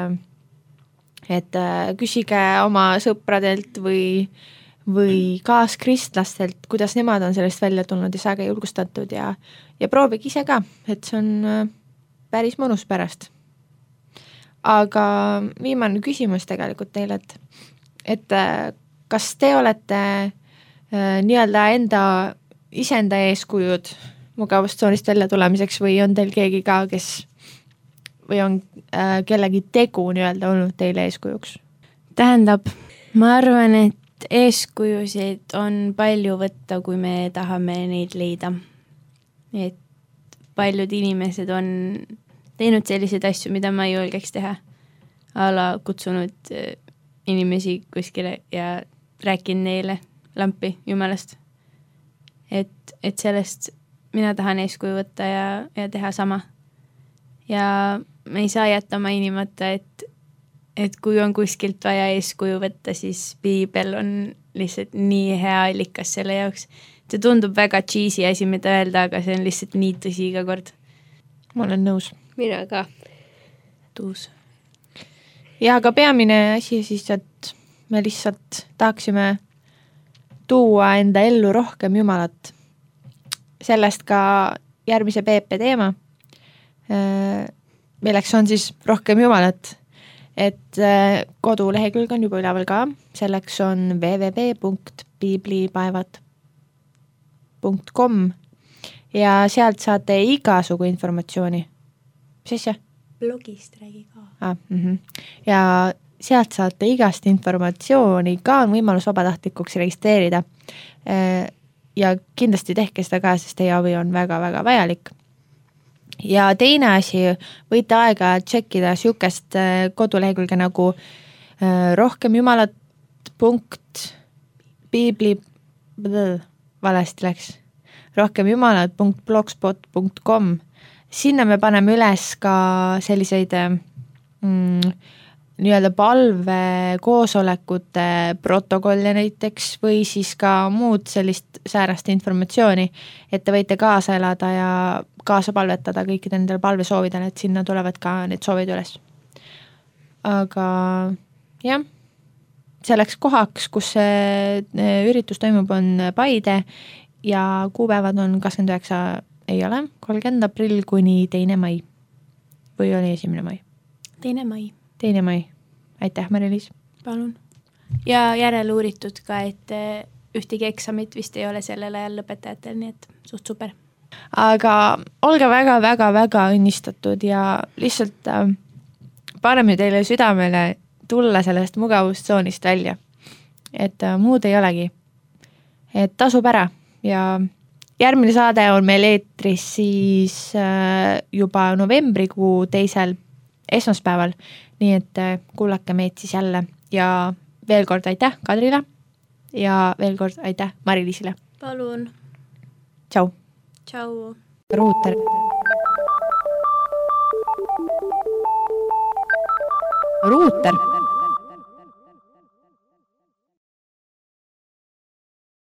et küsige oma sõpradelt või, või kaaskristlastelt, kuidas nemad on sellest välja tulnud ja saage julgustatud ja, ja proovige ise ka, et see on päris mõnus pärast. Aga viimane küsimus tegelikult teile, et, et kas te olete nii-öelda enda isenda eeskujud mugavustsoonist välja tulemiseks või on teil keegi ka, kes või on äh, kellegi tegu nii-öelda olnud teile eeskujuks? Tähendab, ma arvan, et eeskujusid on palju võtta, kui me tahame neid leida. Et paljud inimesed on teinud selliseid asju, mida ma ei julgeks teha. Ala kutsunud inimesi kuskile ja rääkinud neile lampi Jumalast. Et, et sellest mina tahan eeskuju võtta ja, ja teha sama. Ja me ei saa jätta mainimata, et, et kui on kuskilt vaja eeskuju võtta, siis piibel on lihtsalt nii hea allikas selle jaoks. See tundub väga cheesy asi, mida öelda, aga see on lihtsalt nii tõsi iga kord. Ma olen nõus. Mina ka. Tuus. Ja aga peamine asi siis, et me lihtsalt tahaksime tuua enda ellu rohkem Jumalat. Sellest ka järgmise P P teema, milleks on siis Rohkem Jumalat, et kodulehekülg on juba üleval ka, selleks on w w w punkt piiblipäevad punkt com ja sealt saate igasugu informatsiooni. Mis asja? Blogist räägi ka. Ah, mm-hmm. Ja sealt saate igast informatsiooni, ka on võimalus vabatahtlikuks registreerida. Ja kindlasti tehke seda ka, sest teie abi on väga-väga vajalik. Ja teine asi, võite aega tšekkida siukest kodulehekülge nagu rohkem jumalat punkt piibli valesti läks rohkem jumalat punkt blogspot punkt com. Sinna me paneme üles ka selliseid mm, nii-öelda palve koosolekute protokolle näiteks või siis ka muud sellist säärast informatsiooni, et te võite kaasa elada ja kaasa palvetada kõikide nendele palvesoovidele, et sinna tulevad ka need soovid üles. Aga jah, selleks kohaks, kus see üritus toimub, on Paide ja kuupäevad on kakskümmend üheksa ei ole, kolmkümmend aprill kuni teine mai. Või oli esimene mai? Teine mai. Teine mai. Aitäh, Mari-Liis. Palun. Ja järele uuritud ka, et ühtegi eksamit vist ei ole sellel ajal lõpetajatel, nii et suht super. Aga olge väga-väga-väga õnnistatud ja lihtsalt äh, paneme teile südamele tulla sellest mugavustsoonist välja. Et äh, muud ei olegi. Et tasub ära. Ja järgmine saade on meil eetris siis juba novembrikuu teisel esmaspäeval, nii et kuulake meid siis jälle ja veel kord aitäh Kadrile ja veel kord aitäh Mari-Liisile. Palun. Tšau. Tšau. Ruuter. Ruuter.